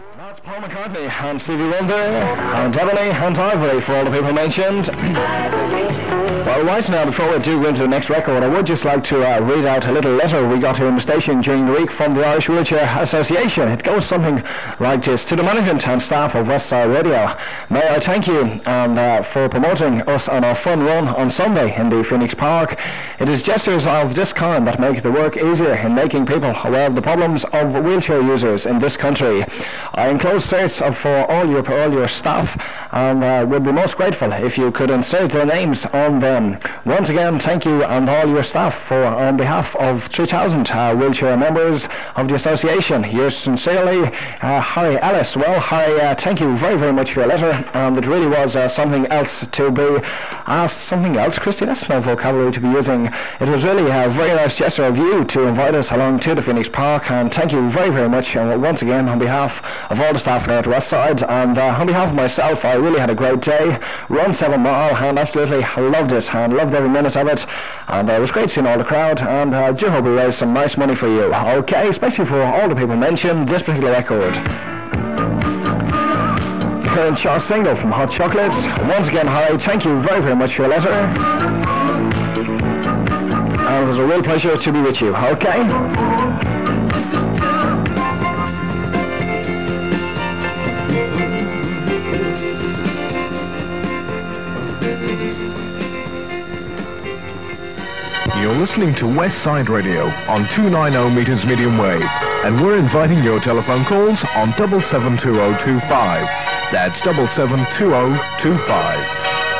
That's Paul McCartney and Stevie Wonder and Ebony and Ivory for all the people mentioned. Well, right now, before we do go into the next record, I would just like to read out a little letter we got here in the station during the week from the Irish Wheelchair Association. It goes something like this. To the management and staff of Westside Radio, may I thank you for promoting us on our fun run on Sunday in the Phoenix Park. It is gestures of this kind that make the work easier in making people aware of the problems of wheelchair users in this country. I enclose certs for all your staff and would be most grateful if you could insert their names on them. Once again, thank you and all your staff on behalf of 3,000 wheelchair members of the association. Yours sincerely, Harry Ellis. Well, Harry, thank you very, very much for your letter. It really was something else to be something else, Christy. That's no vocabulary to be using. It was really a very nice gesture of you to invite us along to the Phoenix Park, and thank you very, very much once again on behalf of all the staff here at Westside, and on behalf of myself. I really had a great day. Run 7 mile and absolutely loved it and loved every minute of it, and it was great seeing all the crowd, and I do hope we raised some nice money for you. Okay, especially for all the people mentioned, this particular record. Current chart single from Hot Chocolates. Once again, Harry, thank you very, very much for your letter. And it was a real pleasure to be with you. Okay? You're listening to Westside Radio on 290 meters medium wave, and we're inviting your telephone calls on 772025. That's 772025.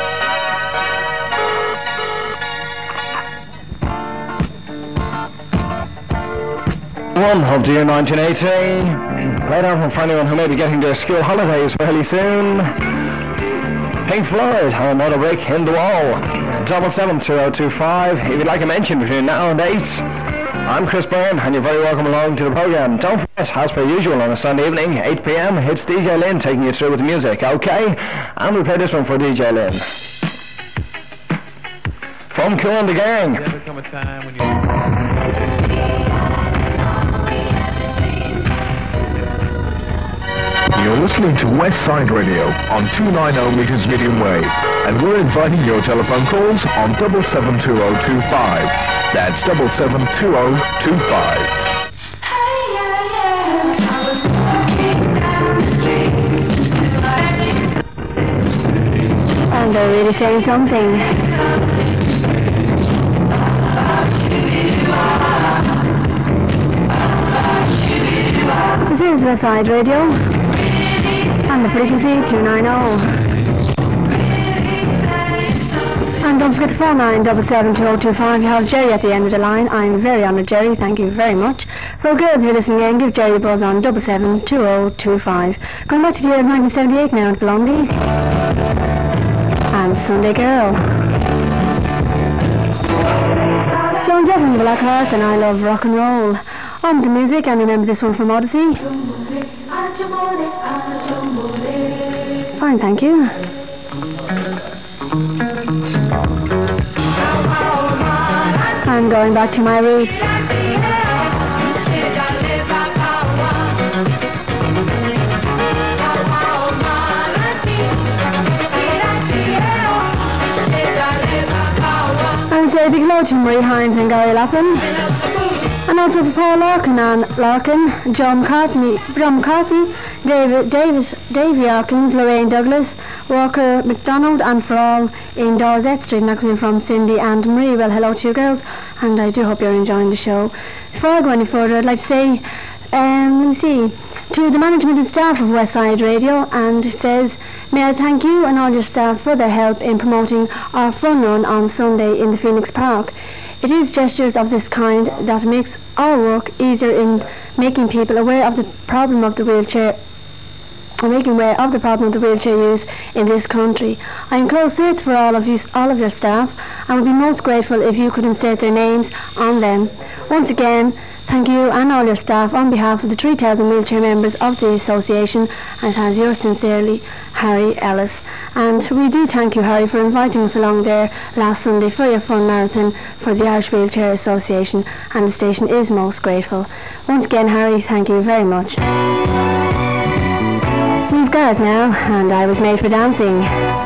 One of the year 1980. Right out for anyone who may be getting their school holidays fairly soon. Pink Floyd, another brick in the wall. 772025. If you'd like a mention between now and 8. I'm Chris Byrne, and you're very welcome along to the programme. Don't forget, as per usual on a Sunday evening, 8 p.m, it's DJ Lynn taking you through with the music, okay? And we play this one for DJ Lynn. From Cool and the Gang. There's ever come a time when You're listening to Westside Radio on 290 meters medium wave, and we're inviting your telephone calls on 772025. That's 772025. And they're really saying something. This is Westside Radio, and the frequency 290. And don't forget to phone 9772025. You have Jerry at the end of the line. I'm very honoured, Jerry. Thank you very much. So girls, if you're listening in, give Jerry a buzz on 772025. Going back to the year of 1978 now, Blondie and Sunday Girl. Joan Jett and the Black Horse and I Love Rock and Roll. On the music, and remember this one from Odyssey. Fine, thank you. I'm going back to my roots. And say a big hello to Marie Hines and Gary Lappin. And also for Paul Larkin, John McCarthy, Davy Hawkins, Lorraine Douglas, Walker McDonald, and for all in Dorset Street. And that comes in from Cindy and Marie. Well, hello to you girls, and I do hope you're enjoying the show. Before I go any further, I'd like to say, to the management and staff of Westside Radio, and it says, may I thank you and all your staff for their help in promoting our fun run on Sunday in the Phoenix Park. It is gestures of this kind that makes our work easier in making people aware of the problem of the wheelchair use in this country. I enclose seats for all of your staff, and would be most grateful if you could insert their names on them. Once again, thank you and all your staff on behalf of the 3,000 wheelchair members of the association, and it has yours sincerely, Harry Ellis. And we do thank you, Harry, for inviting us along there last Sunday for your fun marathon for the Irish Wheelchair Association, and the station is most grateful. Once again, Harry, thank you very much. Steve Garrett now, and I Was Made for Dancing.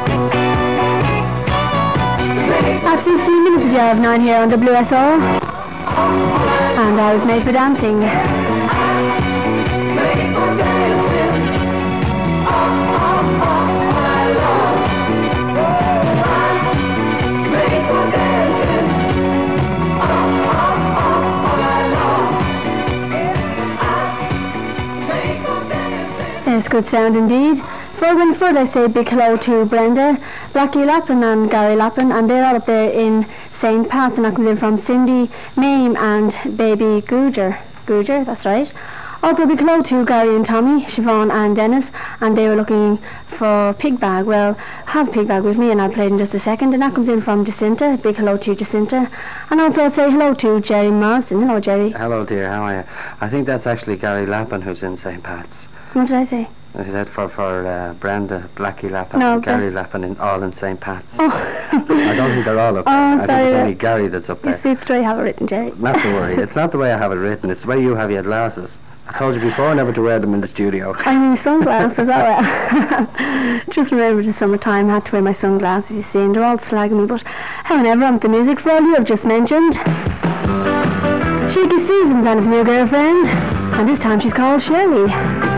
At 15 minutes ago of 9 here on WSO, and I Was Made for Dancing. Yes, good sound indeed. Going further, I say big hello to Brenda, Blackie Lappin and Gary Lappin, and they're all up there in St. Pat's, and that comes in from Cindy, Mame and baby Googer, that's right. Also big hello to Gary and Tommy, Siobhan and Dennis, and they were looking for Pig Bag. Well, I have Pig Bag with me and I'll play it in just a second, and that comes in from Jacinta. Big hello to Jacinta. And also I'll say hello to Jerry Marsden. Hello, Jerry. Hello, dear, how are you? I think that's actually Gary Lappin who's in St. Pat's. What did I say? Is that for Brenda, Blackie Lappin, no, and Gary Lappin, all in St. Pat's? Oh. I don't think they're all up there. I think it's only Gary that's up there. You see, it's the way I have it written, Jerry. Not to worry. It's not the way I have it written. It's the way you have your glasses. I told you before never to wear them in the studio. I mean sunglasses, all right. Just remember the summertime, I had to wear my sunglasses, you see, and they're all slagging me, but however, on the music for all you have just mentioned. Shaky Stevens and his new girlfriend, and this time she's called Sherry.